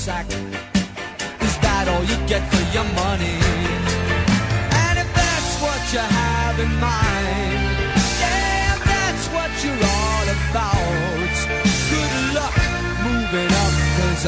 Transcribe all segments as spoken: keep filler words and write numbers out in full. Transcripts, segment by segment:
sack. Is that all you get for your money? And if that's what you have in mind, yeah, if that's what you're all about, good luck moving up, 'cause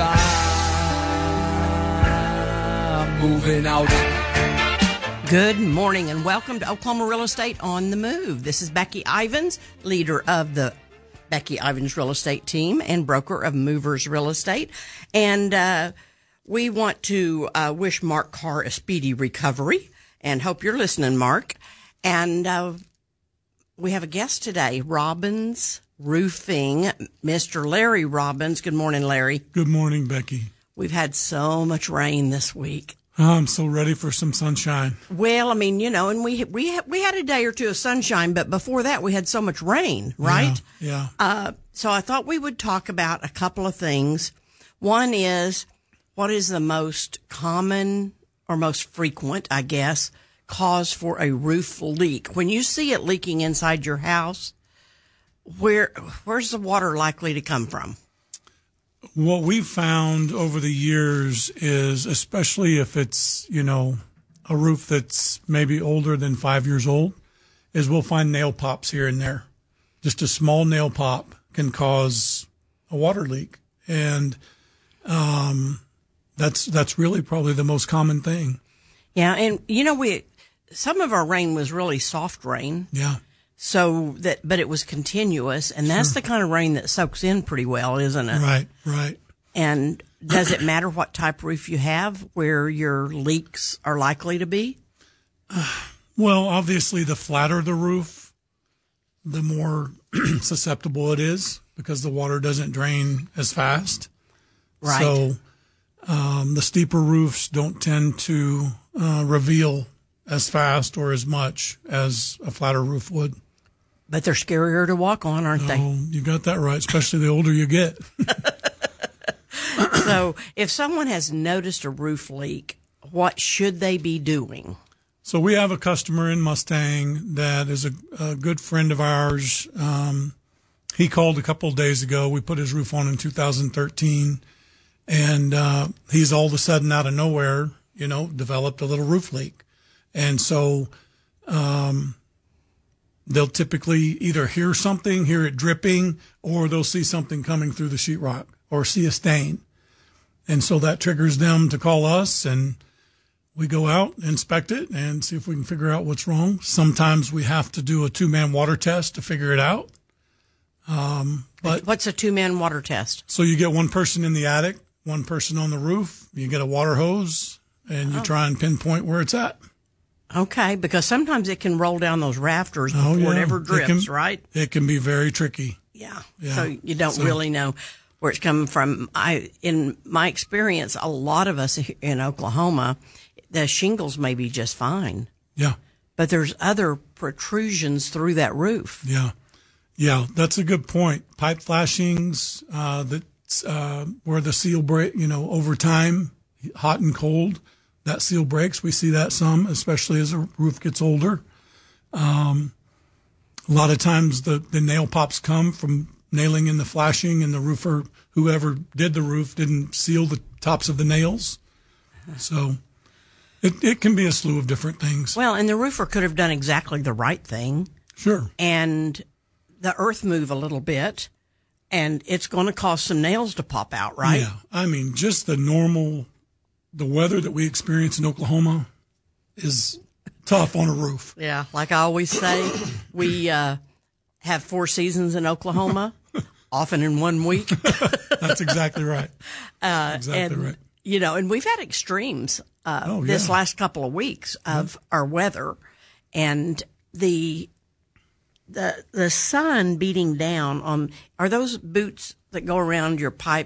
I'm moving out. Good morning and welcome to Oklahoma Real Estate on the Move. This is Becky Ivins, leader of the Becky Ivins Real Estate team and broker of Movers Real Estate. And uh, we want to uh, wish Mark Carr a speedy recovery and hope you're listening, Mark. And uh, we have a guest today, Robbins Roofing, Mister Larry Robbins. Good morning, Larry. Good morning, Becky. We've had so much rain this week. I'm so ready for some sunshine. Well, I mean, you know, and we we we had a day or two of sunshine, but before that we had so much rain, right? Yeah. yeah. Uh, so I thought we would talk about a couple of things. One is, what is the most common or most frequent, I guess, cause for a roof leak? When you see it leaking inside your house, where where's the water likely to come from? What we've found over the years is, especially if it's, you know, a roof that's maybe older than five years old, is we'll find nail pops here and there. Just a small nail pop can cause a water leak. And um, that's that's really probably the most common thing. Yeah, and, you know, we some of our rain was really soft rain. Yeah. So that, but it was continuous, and that's Sure. the kind of rain that soaks in pretty well, isn't it? Right, right. And does it matter what type of roof you have, where your leaks are likely to be? Uh, well, obviously, the flatter the roof, the more susceptible it is because the water doesn't drain as fast. Right. So um, the steeper roofs don't tend to uh, reveal as fast or as much as a flatter roof would. But they're scarier to walk on, aren't they? Oh, you got that right, especially the older you get. So if someone has noticed a roof leak, what should they be doing? So we have a customer in Mustang that is a, a good friend of ours. Um, he called a couple of days ago. We put his roof on in two thousand thirteen, and uh, he's all of a sudden out of nowhere, you know, developed a little roof leak. And so um, they'll typically either hear something, hear it dripping, or they'll see something coming through the sheetrock or see a stain. And so that triggers them to call us, and we go out, inspect it, and see if we can figure out what's wrong. Sometimes we have to do a two-man water test to figure it out. Um, but What's a two-man water test? So you get one person in the attic, one person on the roof, you get a water hose, and you Oh. try and pinpoint where it's at. Okay, because sometimes it can roll down those rafters before Oh, yeah. it ever drips, It can- right? It can be very tricky. Yeah. Yeah. So you don't So- really know where it's coming from. I, in my experience, a lot of us in Oklahoma, the shingles may be just fine, Yeah, but there's other protrusions through that roof. yeah, yeah. That's a good point. Pipe flashings, uh, that's uh, where the seal break. You know, over time, hot and cold, that seal breaks. We see that some, especially as the roof gets older. Um, a lot of times, the the nail pops come from nailing in the flashing, and the roofer, whoever did the roof, didn't seal the tops of the nails. So it, it can be a slew of different things. Well, and the roofer could have done exactly the right thing Sure. and the earth move a little bit, and it's going to cause some nails to pop out, right? Yeah. I mean, just the normal, the weather that we experience in Oklahoma is tough on a roof. Yeah, like I always say, we uh, have four seasons in Oklahoma, often in one week. That's exactly right. Uh, exactly and, right. You know, and we've had extremes uh, Oh, this yeah. last couple of weeks of our weather, and the the the sun beating down on. Are those boots that go around your pipe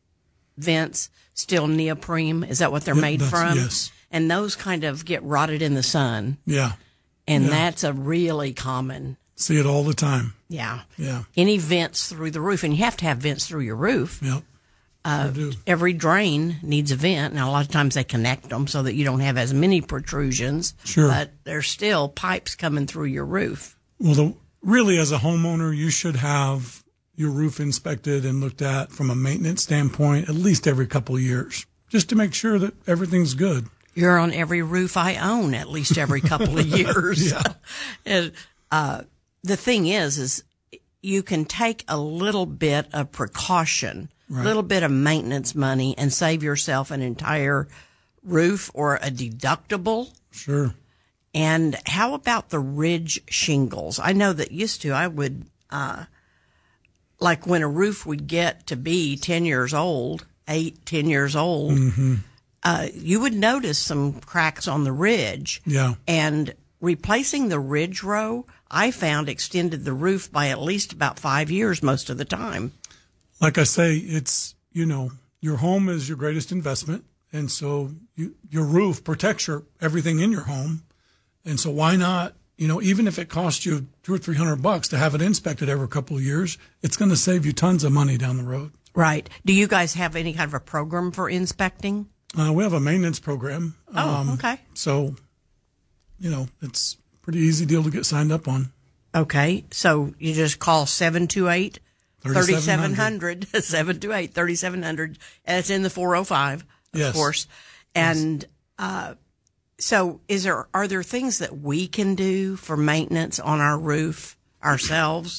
vents still neoprene? Is that what they're Yep, made that's- from? yes. And those kind of get rotted in the sun, Yeah. and Yeah. that's a really common. See it all the time. Yeah. Yeah. Any vents through the roof, and you have to have vents through your roof. Yep. Uh, I do. every drain needs a vent. Now, a lot of times they connect them so that you don't have as many protrusions. Sure. But there's still pipes coming through your roof. Well, the, really, as a homeowner, you should have your roof inspected and looked at from a maintenance standpoint at least every couple of years, just to make sure that everything's good. You're on every roof I own at least every couple of years. Yeah. And, uh, the thing is, is you can take a little bit of precaution, a Right. little bit of maintenance money, and save yourself an entire roof or a deductible. Sure. And how about the ridge shingles? I know that used to I would, uh, like when a roof would get to be ten years old, eight, ten years old, Mm-hmm. uh, you would notice some cracks on the ridge. Yeah. And replacing the ridge row, I found extended the roof by at least about five years most of the time. Like I say, it's, you know, your home is your greatest investment. And so you, your roof protects your everything in your home. And so why not, you know, even if it costs you two or three hundred bucks to have it inspected every couple of years, it's going to save you tons of money down the road. Right. Do you guys have any kind of a program for inspecting? Uh, we have a maintenance program. Oh, okay. So, you know, it's a pretty easy deal to get signed up on. Okay. So you just call seven two eight, three seven zero zero, seven two eight, three seven zero zero. And it's in the four oh five, of Yes. course. And, uh, so is there, are there things that we can do for maintenance on our roof ourselves?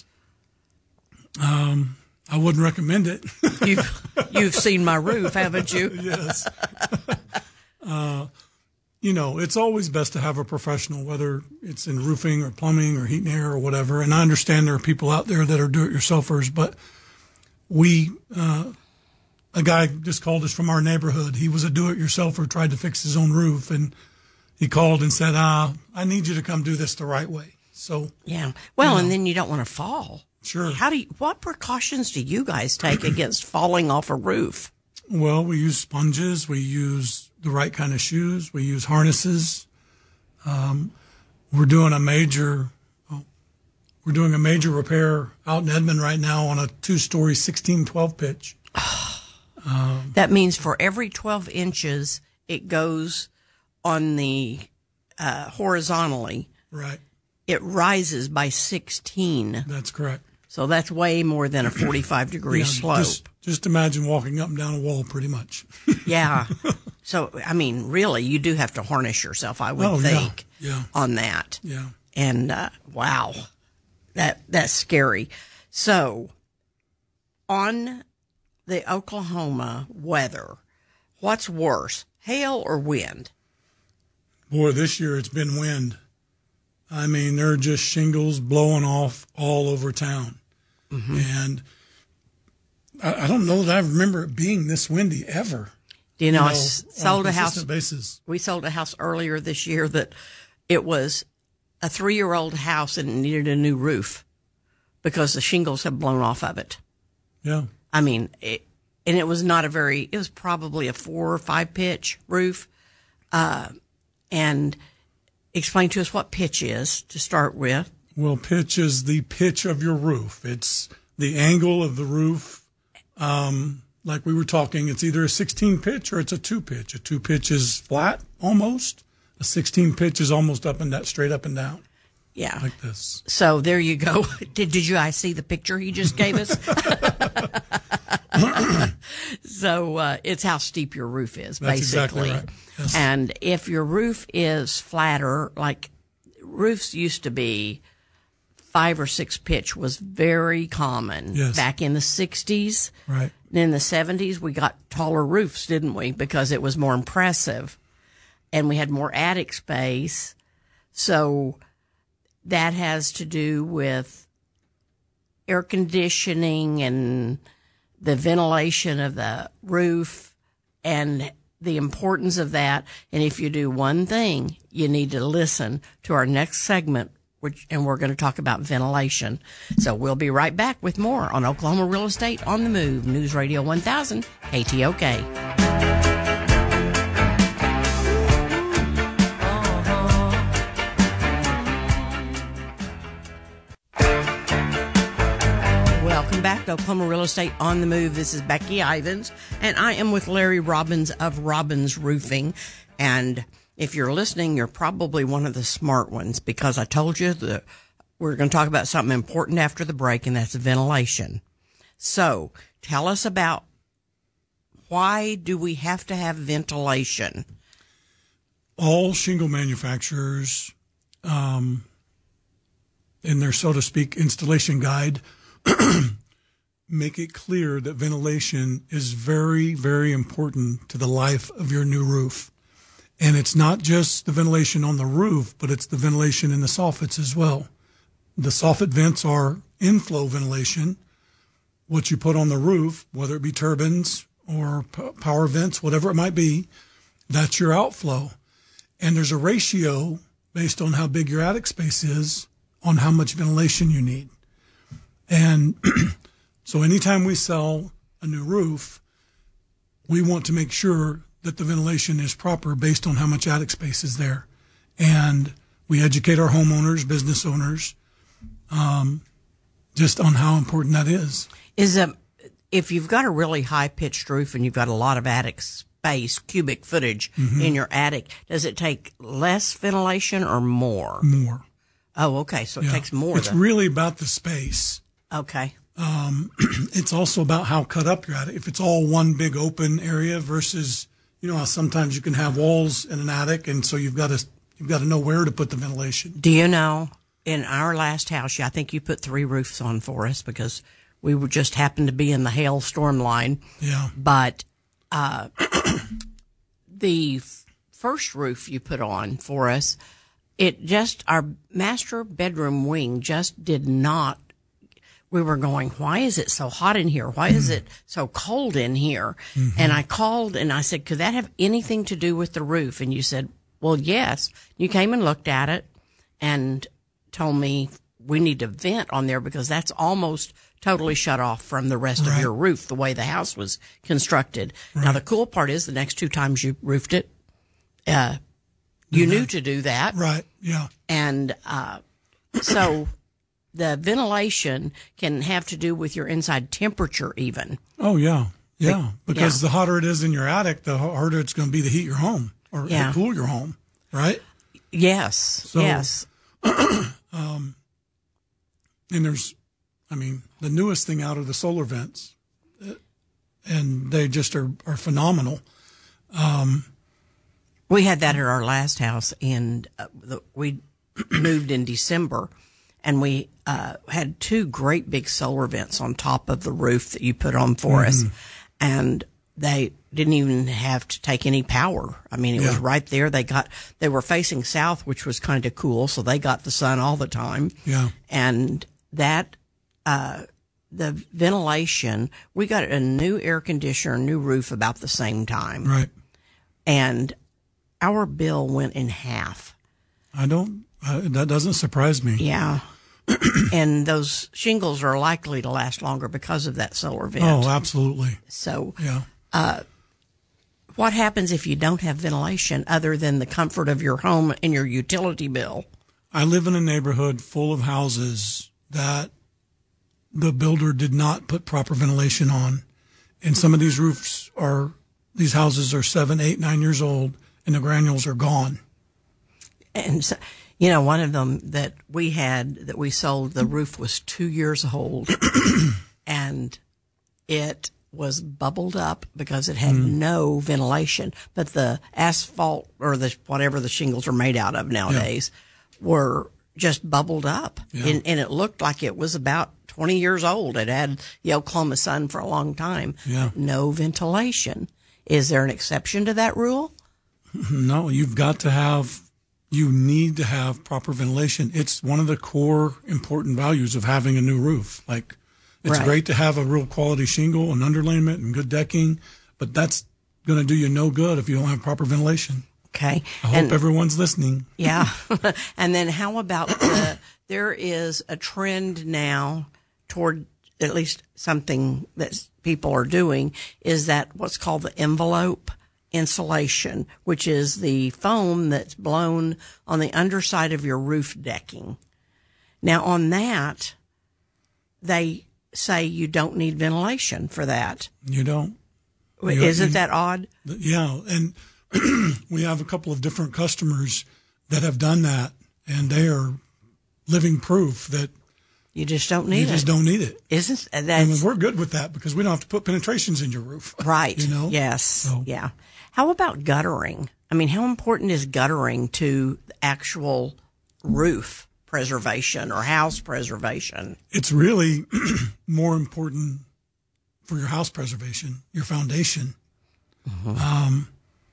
Um, I wouldn't recommend it. You've, you've seen my roof, haven't you? Yes. uh, you know, it's always best to have a professional, whether it's in roofing or plumbing or heat and air or whatever. And I understand there are people out there that are do-it-yourselfers, but we, uh, a guy just called us from our neighborhood. He was a do-it-yourselfer, tried to fix his own roof, and he called and said, ah, I need you to come do this the right way. So, Yeah. Well, you and know. then you don't want to fall. Sure. How do you, what precautions do you guys take against falling off a roof? Well, we use sponges. We use the right kind of shoes. We use harnesses. Um, we're doing a major, oh, we're doing a major repair out in Edmond right now on a two-story sixteen twelve pitch. Um, That means for every twelve inches, it goes on the, uh, horizontally, right. it rises by sixteen. That's correct. So that's way more than a forty-five degree Yeah, slope. Just, just imagine walking up and down a wall pretty much. Yeah. So, I mean, really, you do have to harness yourself, I would Oh, yeah. think, Yeah. on that. Yeah. And, uh, wow, that, that's scary. So, on the Oklahoma weather, what's worse, hail or wind? Boy, this year it's been wind. I mean, there are just shingles blowing off all over town. Mm-hmm. And I, I don't know that I remember it being this windy ever. You know, you I know, s- on sold a a house. consistent basis. We sold a house earlier this year that it was a three-year-old house and it needed a new roof because the shingles had blown off of it. Yeah. I mean, it, and it was not a very, it was probably a four or five pitch roof. Uh, and explain to us what pitch is to start with. Well, pitch is the pitch of your roof. It's the angle of the roof. Um, like we were talking, it's either a sixteen pitch or it's a two pitch. A two pitch is flat almost. A sixteen pitch is almost up and down, straight up and down. Yeah. Like this. So there you go. Did, did you guys see the picture he just gave us? So, uh, it's how steep your roof is, That's basically. exactly right. Yes. And if your roof is flatter, like roofs used to be, five or six pitch was very common Yes. back in the sixties. Right. And in the seventies, we got taller roofs, didn't we? Because it was more impressive and we had more attic space. So that has to do with air conditioning and the ventilation of the roof and the importance of that. And if you do one thing, you need to listen to our next segment, which, and we're going to talk about ventilation. So we'll be right back with more on Oklahoma Real Estate on the Move, News Radio one thousand, K T O K. Welcome back to Oklahoma Real Estate on the Move. This is Becky Ivins, and I am with Larry Robbins of Robbins Roofing. And if you're listening, you're probably one of the smart ones because I told you that we're going to talk about something important after the break, and that's ventilation. So tell us about why do we have to have ventilation? All shingle manufacturers, um, in their, so to speak, installation guide, make it clear that ventilation is very, very important to the life of your new roof. And it's not just the ventilation on the roof, but it's the ventilation in the soffits as well. The soffit vents are inflow ventilation. What you put on the roof, whether it be turbines or p- power vents, whatever it might be, that's your outflow. And there's a ratio based on how big your attic space is on how much ventilation you need. And so anytime we sell a new roof, we want to make sure that the ventilation is proper based on how much attic space is there. And we educate our homeowners, business owners, um, just on how important that is. Is a, if you've got a really high-pitched roof and you've got a lot of attic space, cubic footage mm-hmm. in your attic, does it take less ventilation or more? More. Oh, okay. So it yeah. takes more. It's than... really about the space. Okay. Um, it's also about how cut up your attic. If it's all one big open area versus, you know, how sometimes you can have walls in an attic, and so you've got to you've got to know where to put the ventilation. Do you know, in our last house, I think you put three roofs on for us because we were just happened to be in the hailstorm line. Yeah. But uh, the f- first roof you put on for us, it just, our master bedroom wing just did not. We were going, why is it so hot in here? Why is it so cold in here? Mm-hmm. And I called and I said, could that have anything to do with the roof? And you said, well, yes. You came and looked at it and told me we need to vent on there because that's almost totally shut off from the rest right. of your roof, the way the house was constructed. Right. Now, the cool part is the next two times you roofed it, uh, you mm-hmm. knew to do that. Right, yeah. And uh, so the ventilation can have to do with your inside temperature even. Oh, yeah, yeah. Because yeah. the hotter it is in your attic, the harder it's going to be to heat your home or yeah. to cool your home, right? Yes, so, yes. um, and there's, I mean, the newest thing out are the solar vents, and they just are, are phenomenal. Um, we had that at our last house, and uh, the, we moved in December, and we uh, had two great big solar vents on top of the roof that you put on for mm-hmm. us, and they didn't even have to take any power. I mean, it yeah. was right there. They got, they were facing south, which was kind of cool, so they got the sun all the time. Yeah, and that. Uh, the ventilation, we got a new air conditioner, new roof about the same time. Right. And our bill went in half. I don't, uh, that doesn't surprise me. Yeah. And those shingles are likely to last longer because of that solar vent. Oh, absolutely. So, yeah. Uh, what happens if you don't have ventilation other than the comfort of your home and your utility bill? I live in a neighborhood full of houses that the builder did not put proper ventilation on. And some of these roofs are, these houses are seven, eight, nine years old, and the granules are gone. And, so, you know, one of them that we had, that we sold, the roof was two years old, and it was bubbled up because it had mm. no ventilation. But the asphalt, or the whatever the shingles are made out of nowadays, yeah. were just bubbled up. Yeah. And, and it looked like it was about twenty years old. It had the Oklahoma sun for a long time. Yeah. No ventilation. Is there an exception to that rule? No, you've got to have, you need to have proper ventilation. It's one of the core important values of having a new roof. Like, it's right. great to have a real quality shingle and underlayment and good decking, but that's going to do you no good if you don't have proper ventilation. Okay. I hope and, everyone's listening. Yeah. And then how about the, there is a trend now toward, at least something that people are doing, is that what's called the envelope insulation, which is the foam that's blown on the underside of your roof decking. Now on that, they say you don't need ventilation for that. You don't. Isn't you, that odd? Yeah. And we have a couple of different customers that have done that, and they are living proof that You just don't need you it. You just don't need it. Isn't that? I mean, we're good with that because we don't have to put penetrations in your roof. Right. You know? Yes. So. Yeah. How about guttering? I mean, how important is guttering to actual roof preservation or house preservation? It's really more important for your house preservation, your foundation. Mm-hmm. Um,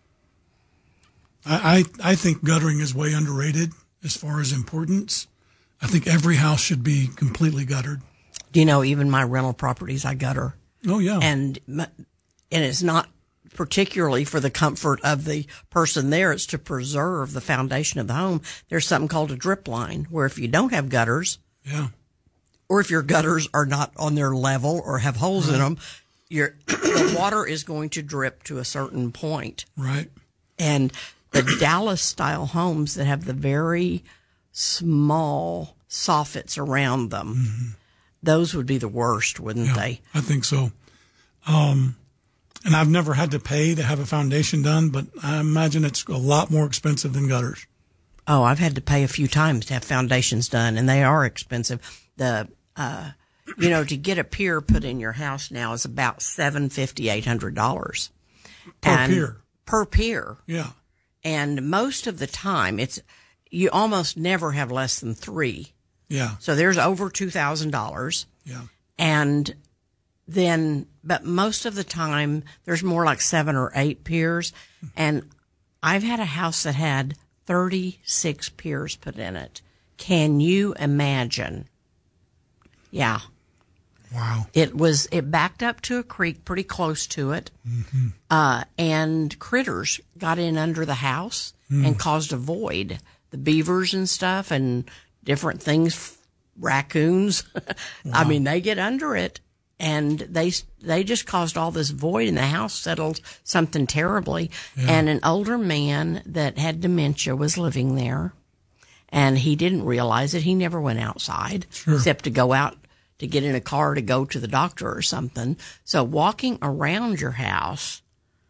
I, I I think guttering is way underrated as far as importance. I think every house should be completely guttered. Do you know, even my rental properties, I gutter. Oh, yeah. And, and it's not particularly for the comfort of the person there. It's to preserve the foundation of the home. There's something called a drip line, where if you don't have gutters, yeah, or if your gutters are not on their level or have holes right. in them, your the water is going to drip to a certain point. Right. And the Dallas-style homes that have the very small soffits around them, mm-hmm. those would be the worst, wouldn't yeah, they? I think so. Um, and I've never had to pay to have a foundation done, but I imagine it's a lot more expensive than gutters. Oh, I've had to pay a few times to have foundations done, and they are expensive. The, uh, you know, to get a pier put in your house now is about seven fifty, eight hundred dollars per and pier. Per pier. Yeah. And most of the time, it's you almost never have less than three. Yeah. So there's over two thousand dollars. Yeah. And then, but most of the time, there's more like seven or eight piers. And I've had a house that had thirty-six piers put in it. Can you imagine? Yeah. Wow. It was, it backed up to a creek pretty close to it. Mm-hmm. Uh, and critters got in under the house mm. and caused a void. The beavers and stuff and different things, raccoons. Wow. I mean, they get under it and they, they just caused all this void and the house settled something terribly. Yeah. And an older man that had dementia was living there and he didn't realize it. He never went outside sure. except to go out to get in a car to go to the doctor or something. So walking around your house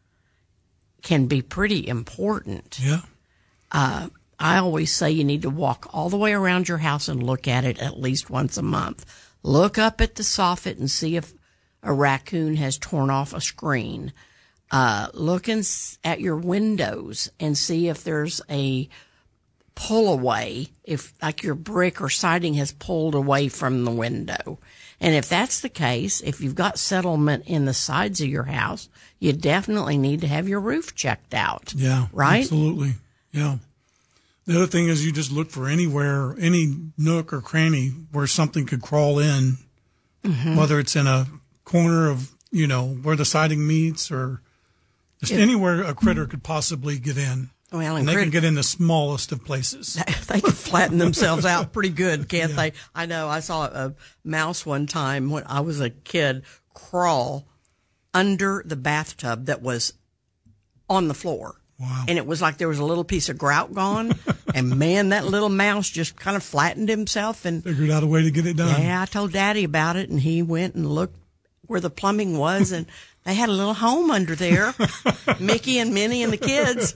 can be pretty important. Yeah. Uh, I always say you need to walk all the way around your house and look at it at least once a month. Look up at the soffit and see if a raccoon has torn off a screen. Uh, look in, at your windows and see if there's a pull away, if like your brick or siding has pulled away from the window. And if that's the case, if you've got settlement in the sides of your house, you definitely need to have your roof checked out. Yeah, right? Absolutely. Yeah. The other thing is you just look for anywhere, any nook or cranny where something could crawl in, mm-hmm. whether it's in a corner of, you know, where the siding meets or just it, anywhere a critter could possibly get in. Well, and, and they crit- can get in the smallest of places. They can flatten themselves out pretty good, can't yeah. they? I know. I saw a mouse one time when I was a kid crawl under the bathtub that was on the floor. Wow. And it was like there was a little piece of grout gone. And, man, that little mouse just kind of flattened himself. And figured out a way to get it done. Yeah, I told Daddy about it, and he went and looked where the plumbing was, and they had a little home under there, Mickey and Minnie and the kids.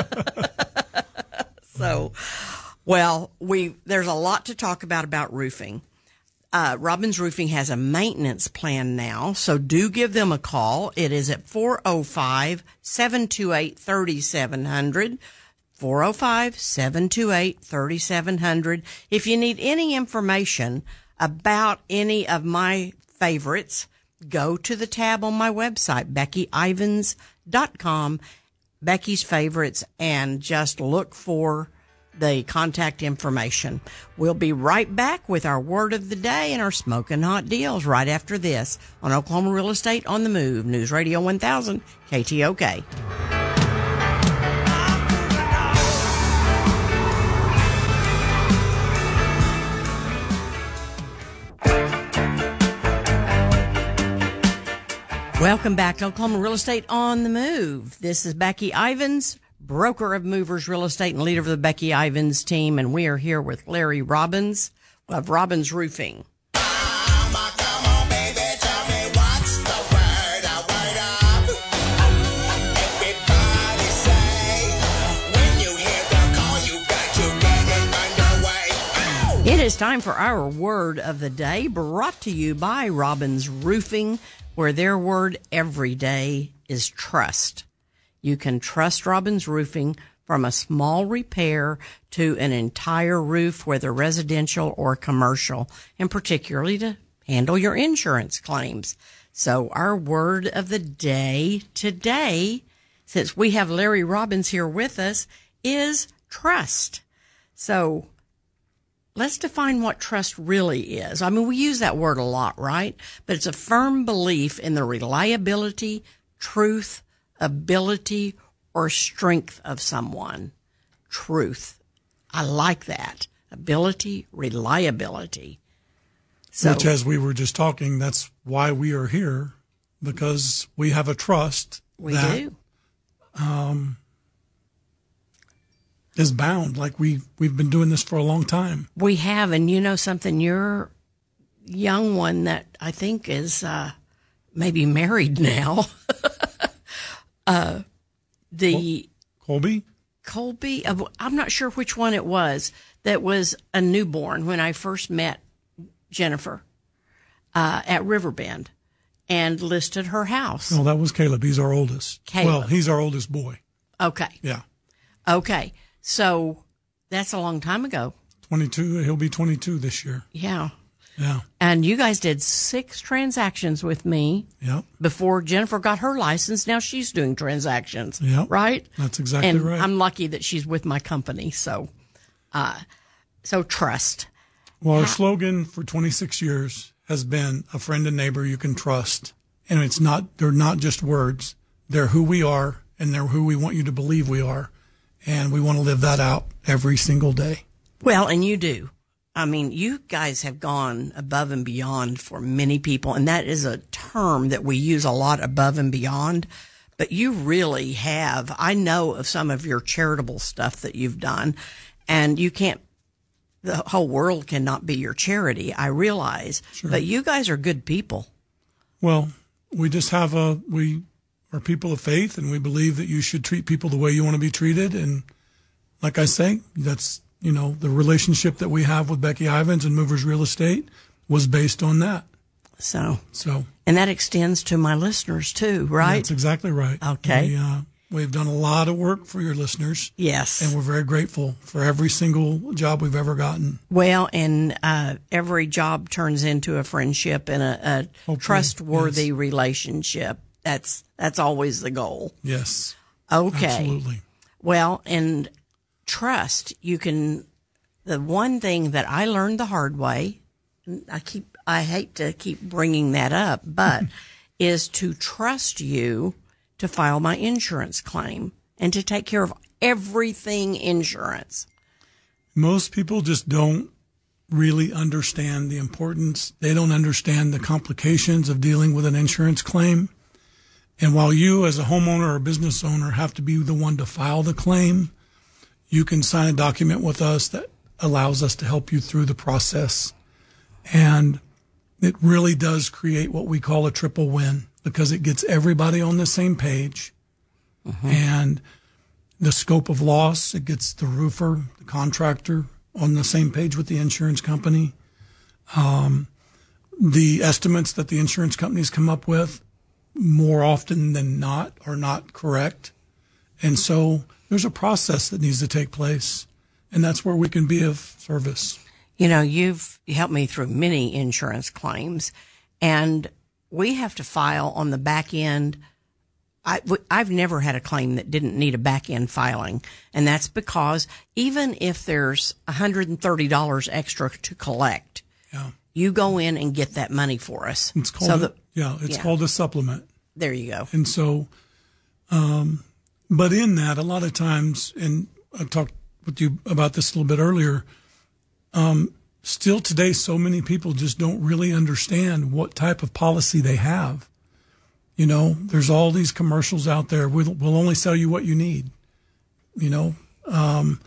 So, well, we there's a lot to talk about about roofing. Uh, Robbins Roofing has a maintenance plan now, so do give them a call. It is at four oh five, seven two eight, three seven zero zero, four oh five, seven two eight, three seven zero zero. If you need any information about any of my favorites, go to the tab on my website, becky ivins dot com, Becky's Favorites, and just look for the contact information. We'll be right back with our word of the day and our smoking hot deals right after this on Oklahoma Real Estate on the Move, News Radio one thousand, K T O K. Welcome back to Oklahoma Real Estate on the Move. This is Becky Ivins, broker of Movers Real Estate and leader of the Becky Ivins team, and we are here with Larry Robbins of Robbins Roofing. It is time for our word of the day, brought to you by Robbins Roofing, where their word every day is trust. You can trust Robbins Roofing from a small repair to an entire roof, whether residential or commercial, and particularly to handle your insurance claims. So our word of the day today, since we have Larry Robbins here with us, is trust. So let's define what trust really is. I mean, we use that word a lot, right? But it's a firm belief in the reliability, truth, ability, or strength of someone. Truth. I like that. Ability, reliability. So, Which, as we were just talking, that's why we are here, because we have a trust we that do. Um, is bound. Like we, we've been doing this for a long time. We have, and you know something, your young one that I think is uh, maybe married now, uh, the Colby? Colby, uh, I'm not sure which one it was, that was a newborn when I first met Jennifer uh, at Riverbend and listed her house. No, that was Caleb. He's our oldest. Caleb. Well, he's our oldest boy. Okay. Yeah. Okay. So that's a long time ago. twenty-two. He'll be twenty-two this year. Yeah. Yeah. And you guys did six transactions with me Yep. before Jennifer got her license. Now she's doing transactions. Yep. Right? That's exactly and right. I'm lucky that she's with my company. So, uh, so trust. Well, our slogan for twenty-six years has been a friend and neighbor you can trust. And it's not, they're not just words. They're who we are, and they're who we want you to believe we are. And we want to live that out every single day. Well, and you do. I mean, you guys have gone above and beyond for many people, and that is a term that we use a lot, above and beyond. But you really have. I know of some of your charitable stuff that you've done, and you can't, the whole world cannot be your charity, I realize. Sure. But you guys are good people. Well, we just have a, we are people of faith, and we believe that you should treat people the way you want to be treated. And like I say, that's, you know, the relationship that we have with Becky Ivins and Movers Real Estate was based on that. So, So, and that extends to my listeners too, right? that's exactly right. Okay. We, uh, we've done a lot of work for your listeners. Yes. And we're very grateful for every single job we've ever gotten. Well, and uh, every job turns into a friendship and a, a trustworthy yes. relationship. That's that's always the goal. Yes. Okay. Absolutely. Well, and trust, you can, the one thing that I learned the hard way, and I keep, I hate to keep bringing that up, but is to trust you to file my insurance claim and to take care of everything insurance. Most people just don't really understand the importance. They don't understand the complications of dealing with an insurance claim. And while you as a homeowner or business owner have to be the one to file the claim, you can sign a document with us that allows us to help you through the process. And it really does create what we call a triple win, because it gets everybody on the same page. Mm-hmm. And the scope of loss, it gets the roofer, the contractor on the same page with the insurance company. Um, the estimates that the insurance companies come up with, more often than not, are not correct. And so there's a process that needs to take place, and that's where we can be of service. You know, you've helped me through many insurance claims, and we have to file on the back end. I, I've never had a claim that didn't need a back end filing, and that's because even if there's one hundred thirty dollars extra to collect, yeah. you go in and get that money for us. It's called, so a, that, yeah, it's yeah. called a supplement. There you go. And so, um, but in that, a lot of times, and I talked with you about this a little bit earlier, um, still today, so many people just don't really understand what type of policy they have. You know, there's all these commercials out there. We'll, we'll only sell you what you need. You know, um,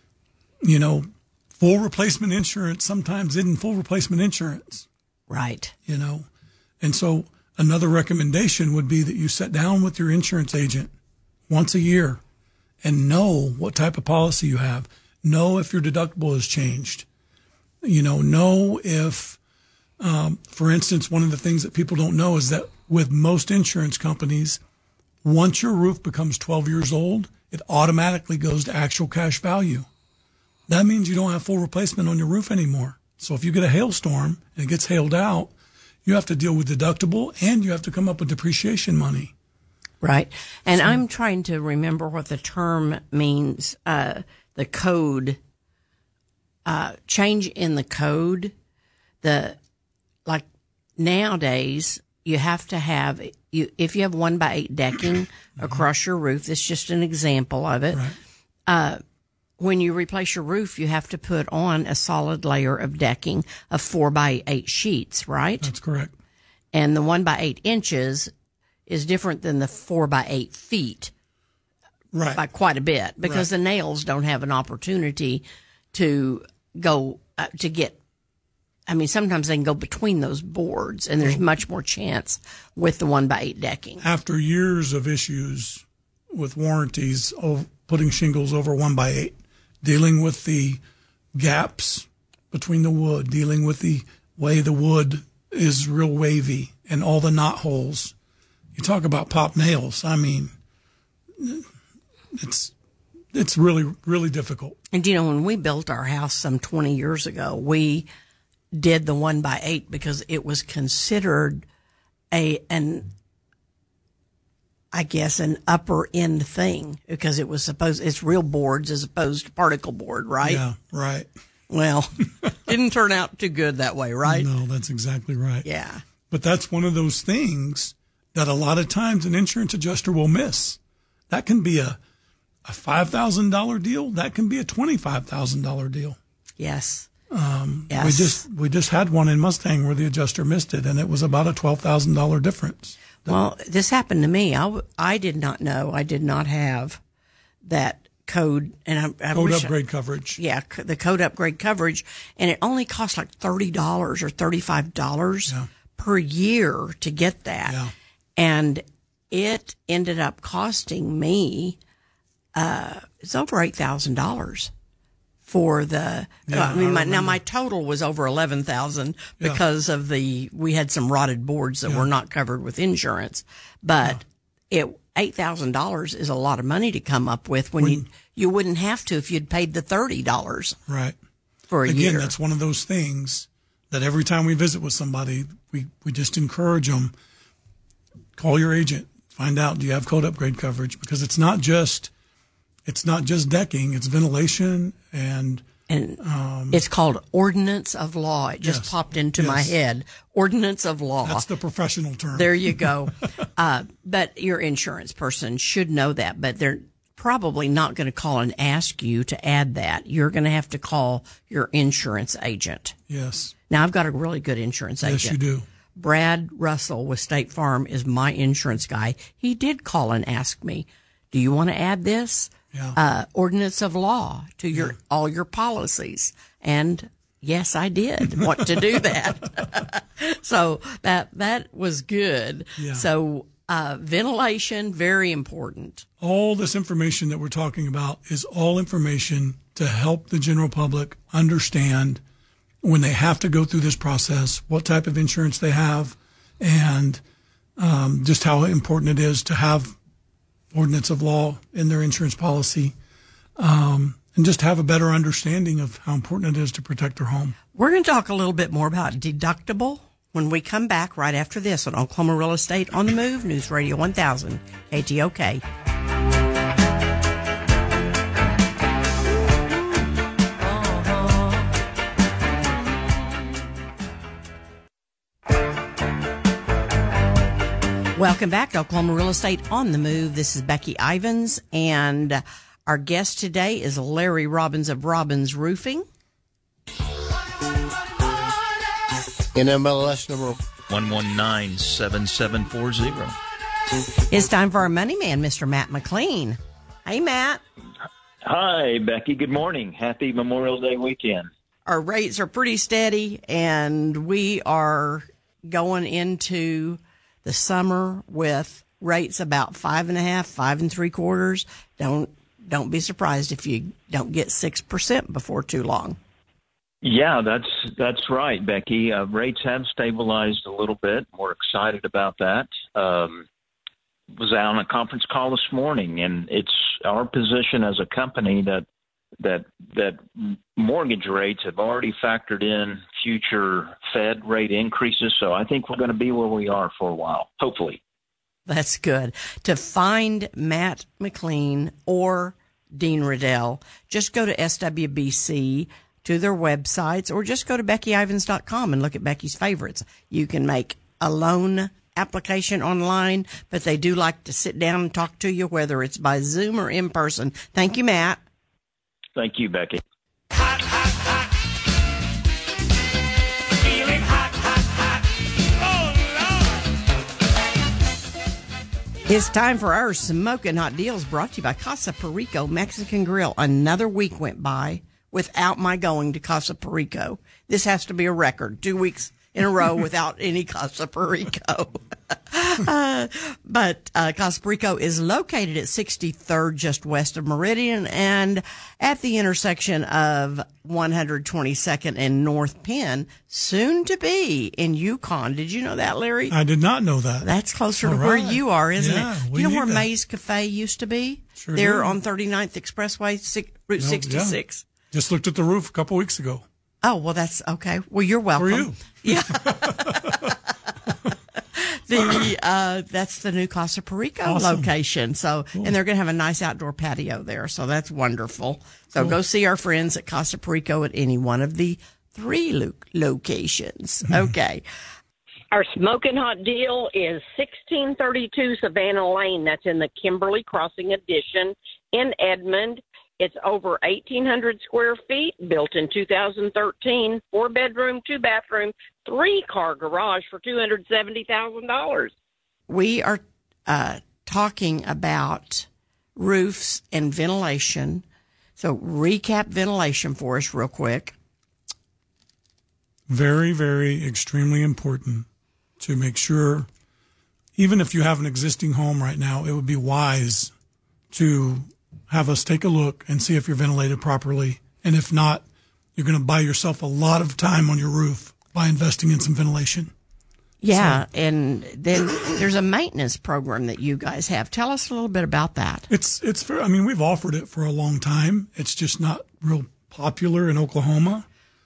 you know, full replacement insurance sometimes isn't full replacement insurance. Right. You know, and so another recommendation would be that you sit down with your insurance agent once a year and know what type of policy you have. Know if your deductible has changed. You know, know if, um, for instance, one of the things that people don't know is that with most insurance companies, once your roof becomes twelve years old, it automatically goes to actual cash value. That means you don't have full replacement on your roof anymore. So if you get a hailstorm and it gets hailed out, you have to deal with deductible and you have to come up with depreciation money. Right. And so, I'm trying to remember what the term means, uh, the code, uh, change in the code. The, like nowadays, you have to have, you if you have one by eight decking mm-hmm. across your roof, that's just an example of it. Right. Uh, when you replace your roof, you have to put on a solid layer of decking of four by eight sheets, right? That's correct. And the one by eight inches is different than the four by eight feet. Right. By quite a bit, because right. the nails don't have an opportunity to go, uh, to get, I mean, sometimes they can go between those boards, and there's oh. much more chance with the one by eight decking. After years of issues with warranties of putting shingles over one by eight, dealing with the gaps between the wood, dealing with the way the wood is real wavy and all the knot holes. You talk about pop nails. I mean, it's it's really, really difficult. And, you know, when we built our house some twenty years ago, we did the one by eight because it was considered a an I guess an upper end thing, because it was supposed it's real boards as opposed to particle board, right? Yeah, right. Well, didn't turn out too good that way, right? No, that's exactly right. Yeah. But that's one of those things that a lot of times an insurance adjuster will miss. That can be a a five thousand dollars deal. That can be a twenty-five thousand dollars deal. Yes. Um, yes. We just we just had one in Mustang where the adjuster missed it, and it was about a twelve thousand dollars difference. Well, this happened to me. I, w- I did not know. I did not have that code. and I, I Code wish upgrade I, coverage. Yeah, c- the code upgrade coverage. And it only cost like thirty dollars or thirty-five dollars yeah. per year to get that. Yeah. And it ended up costing me, uh, it's over eight thousand dollars. For the, yeah, uh, I mean, I my, now my total was over eleven thousand because yeah. of the, we had some rotted boards that yeah. were not covered with insurance, but yeah. it, eight thousand dollars is a lot of money to come up with when, when you, you wouldn't have to if you'd paid the thirty dollars. Right. For a Again, year. That's one of those things that every time we visit with somebody, we, we just encourage them, call your agent, find out, do you have code upgrade coverage? Because it's not just, It's not just decking, it's ventilation and... And um, it's called Ordinance of Law. It just yes, popped into yes. my head. Ordinance of Law. That's the professional term. There you go. uh, but your insurance person should know that, but they're probably not going to call and ask you to add that. You're going to have to call your insurance agent. Yes. Now, I've got a really good insurance agent. Yes, you do. Brad Russell with State Farm is my insurance guy. He did call and ask me, do you want to add this? Yeah. Uh, ordinance of law to your, yeah. all your policies. And yes, I did want to do that. So that, that was good. Yeah. So, uh, ventilation, very important. All this information that we're talking about is all information to help the general public understand when they have to go through this process, what type of insurance they have, and, um, just how important it is to have ordinance of law in their insurance policy, um, and just have a better understanding of how important it is to protect their home. We're going to talk a little bit more about deductible when we come back right after this on Oklahoma Real Estate on the Move, News Radio one thousand, K T O K. Welcome back to Oklahoma Real Estate on the Move. This is Becky Ivins, and our guest today is Larry Robbins of Robbins Roofing. N M L S number one one nine seven seven four zero. It's time for our money man, Mister Matt McLean. Hey, Matt. Hi, Becky. Good morning. Happy Memorial Day weekend. Our rates are pretty steady, and we are going into the summer with rates about five and a half, five and three quarters. Don't don't be surprised if you don't get six percent before too long. Yeah, that's that's right, Becky. Uh, rates have stabilized a little bit. We're excited about that. Um, was out on a conference call this morning, and it's our position as a company that that that mortgage rates have already factored in future Fed rate increases. So I think we're going to be where we are for a while, hopefully. That's good. To find Matt McLean or Dean Riddell, just go to S W B C, to their websites, or just go to Becky Ivins dot com and look at Becky's favorites. You can make a loan application online, but they do like to sit down and talk to you, whether it's by Zoom or in person. Thank you, Matt. Thank you, Becky. Hot, hot, hot. Feeling hot, hot, hot. Oh, Lord. It's time for our Smoking Hot Deals, brought to you by Casa Perico Mexican Grill. Another week went by without my going to Casa Perico. This has to be a record. Two weeks in a row without any Casa Perico. uh, but uh, Casa Perico is located at sixty-third, just west of Meridian, and at the intersection of one hundred twenty-second and North Penn, soon to be in Yukon. Did you know that, Larry? I did not know that. That's closer All to where right. you are, isn't Yeah, it? we You know need where that. Maze Cafe used to be? Sure There do. on thirty-ninth Expressway, six, Route No, sixty-six. yeah. Just looked at the roof a couple weeks ago. Oh, well, that's okay. Well, you're welcome. For you. Yeah. the uh that's the new Casa Perico Awesome. location. So, and they're going to have a nice outdoor patio there. So that's wonderful. So go see our friends at Casa Perico at any one of the three lo- locations. Okay. Our smoking hot deal is sixteen thirty-two Savannah Lane. That's in the Kimberly Crossing Addition in Edmond. It's over eighteen hundred square feet, built in two thousand thirteen, four bedroom, two bathroom, three car garage for two hundred seventy thousand dollars. We are uh talking about roofs and ventilation. So recap ventilation for us real quick. Very, very extremely important to make sure, even if you have an existing home right now, it would be wise to have us take a look and see if you're ventilated properly. And if not, you're going to buy yourself a lot of time on your roof by investing in some ventilation. Yeah, so, and then there's a maintenance program that you guys have. Tell us a little bit about that. It's, it's fair. I mean, we've offered it for a long time. It's just not real popular in Oklahoma.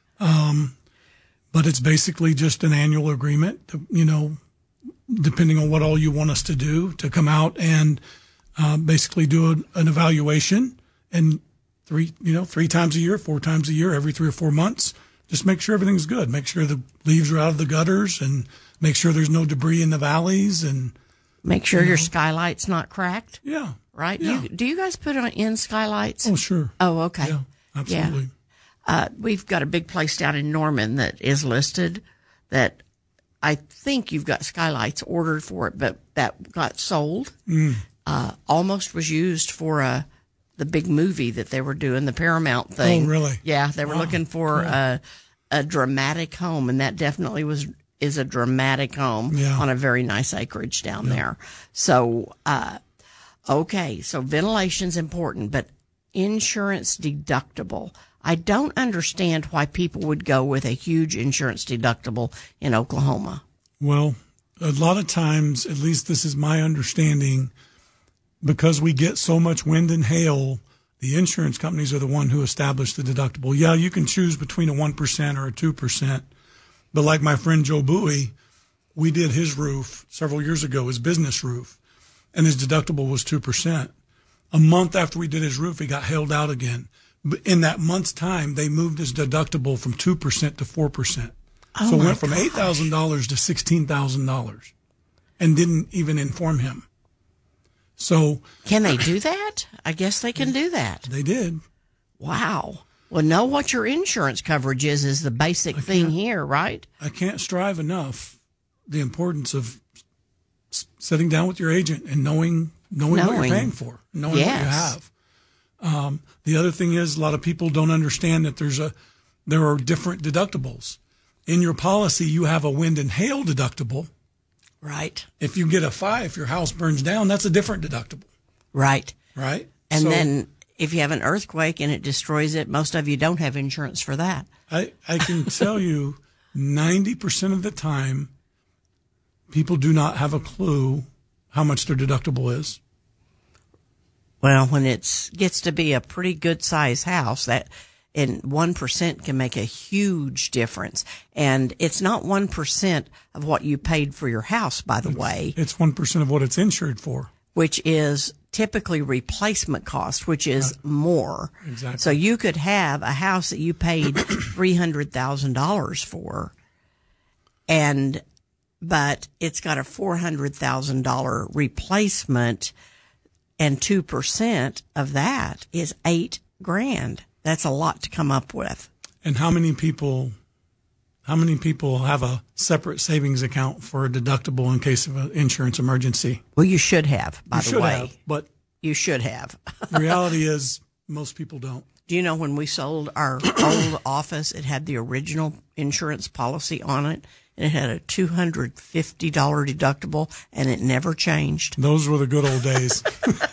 Um, but it's basically just an annual agreement to, you know, depending on what all you want us to do, to come out and Uh, basically do an, an evaluation, and three, you know, three times a year, four times a year, every three or four months, just make sure everything's good. Make sure the leaves are out of the gutters, and make sure there's no debris in the valleys, and make sure you know, your skylight's not cracked. Yeah. Right? Yeah. You, do you guys put on in skylights? Oh, sure. Oh, okay. Yeah, absolutely. Yeah. Uh, we've got a big place down in Norman that is listed that I think you've got skylights ordered for it, but that got sold. Mm. Uh, almost was used for a, the big movie that they were doing, the Paramount thing. Oh, really? Yeah, they were Wow. looking for Cool. a, a dramatic home, and that definitely was is a dramatic home Yeah. on a very nice acreage down there. So, uh, okay, so ventilation's important, but insurance deductible. I don't understand why people would go with a huge insurance deductible in Oklahoma. Well, a lot of times, at least this is my understanding, because we get so much wind and hail, the insurance companies are the one who establish the deductible. Yeah, you can choose between a one percent or a two percent. But like my friend Joe Bowie, we did his roof several years ago, his business roof, and his deductible was two percent. A month after we did his roof, he got hailed out again. But in that month's time, they moved his deductible from two percent to four percent. Oh so it my went from gosh. eight thousand dollars to sixteen thousand dollars, and didn't even inform him. So Can they do that? I guess they can do that. they did. Wow. Well, know what your insurance coverage is is the basic thing here, right? I can't strive enough the importance of s- sitting down with your agent and knowing knowing, what Knowing. you're paying for, knowing what you Yes. have. Um, the other thing is, a lot of people don't understand that there's a there are different deductibles. In your policy, you have a wind and hail deductible. Right. If you get a five, if your house burns down, that's a different deductible, Right. right? And So, then if you have an earthquake and it destroys it, most of you don't have insurance for that. I, I can tell you ninety percent of the time, people do not have a clue how much their deductible is. Well, when it gets to be a pretty good size house, that and one percent can make a huge difference. And it's not one percent of what you paid for your house, by the it's, way. It's one percent of what it's insured for. Which is typically replacement cost, which is right. more. Exactly. So you could have a house that you paid three hundred thousand dollars for, and, but it's got a four hundred thousand dollars replacement, and two percent of that is eight grand. That's a lot to come up with. And how many people, how many people have a separate savings account for a deductible in case of an insurance emergency? Well, you should have, by you the should way. Have, but you should have. The reality is most people don't. Do you know when we sold our old office, it had the original insurance policy on it, and it had a two hundred fifty dollars deductible, and it never changed. Those were the good old days.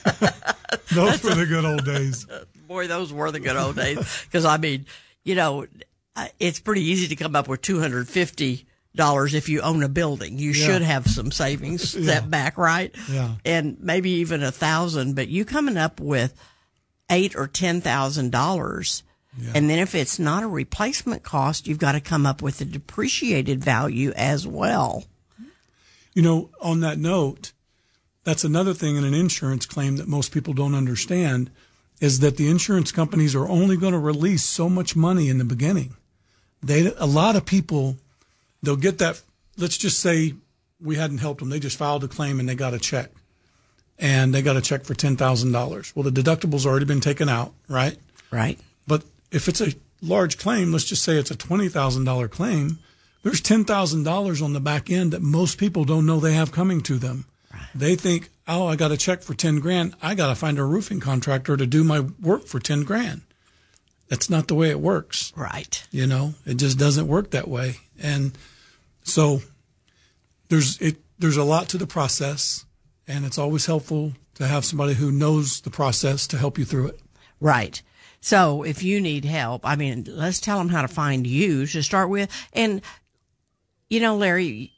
Those were the good old days. Boy, those were the good old days. Because, I mean, you know, it's pretty easy to come up with two hundred fifty dollars if you own a building. You yeah. should have some savings yeah. set back, right? Yeah. And maybe even a thousand, but you coming up with eight or ten thousand dollars. Yeah. And then if it's not a replacement cost, you've got to come up with a depreciated value as well. You know, on that note, that's another thing in an insurance claim that most people don't understand is that the insurance companies are only going to release so much money in the beginning. They, a lot of people, they'll get that. Let's just say we hadn't helped them. They just filed a claim and they got a check, and they got a check for ten thousand dollars. Well, the deductible's already been taken out, right? Right. But if it's a large claim, let's just say it's a twenty thousand dollars claim, there's ten thousand dollars on the back end that most people don't know they have coming to them. Right. They think, oh, I got a check for ten grand. I got to find a roofing contractor to do my work for ten grand. That's not the way it works. Right. You know, it just doesn't work that way. And so there's it. There's a lot to the process, and it's always helpful to have somebody who knows the process to help you through it. Right. So if you need help, I mean, let's tell them how to find you to start with. And, you know, Larry,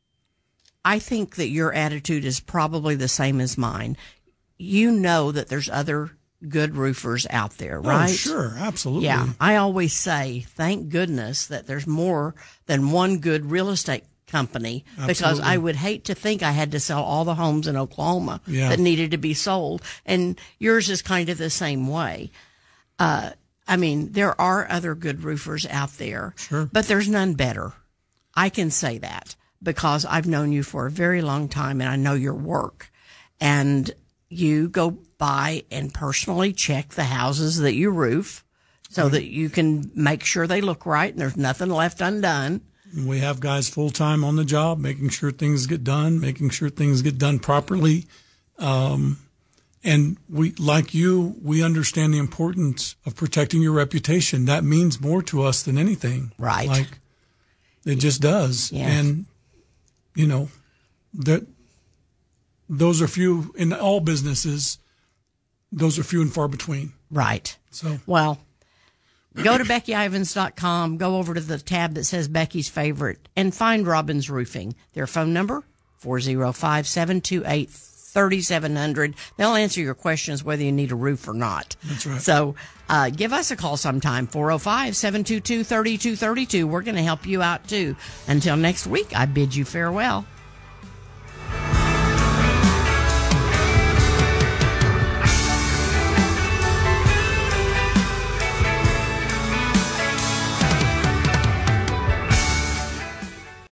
I think that your attitude is probably the same as mine. You know that there's other good roofers out there, right? Oh, sure. Absolutely. Yeah. I always say, thank goodness that there's more than one good real estate company, Absolutely. Because I would hate to think I had to sell all the homes in Oklahoma yeah. that needed to be sold. And yours is kind of the same way. Uh, I mean, there are other good roofers out there, sure. but there's none better. I can say that because I've known you for a very long time and I know your work. And you go by and personally check the houses that you roof so mm-hmm. that you can make sure they look right and there's nothing left undone. We have guys full-time on the job, making sure things get done, making sure things get done properly. Um, and we, like you, we understand the importance of protecting your reputation. That means more to us than anything. Right. Like, it just does. Yeah. And, you know, that those are few in all businesses. Those are few and far between. Right. So, well, go to Becky Ivins dot com, go over to the tab that says Becky's Favorite, and find Robbins Roofing. Their phone number, four oh five, seven two eight, three seven zero zero. They'll answer your questions whether you need a roof or not. That's right. So uh, give us a call sometime, four oh five, seven two two, three two three two. We're going to help you out, too. Until next week, I bid you farewell.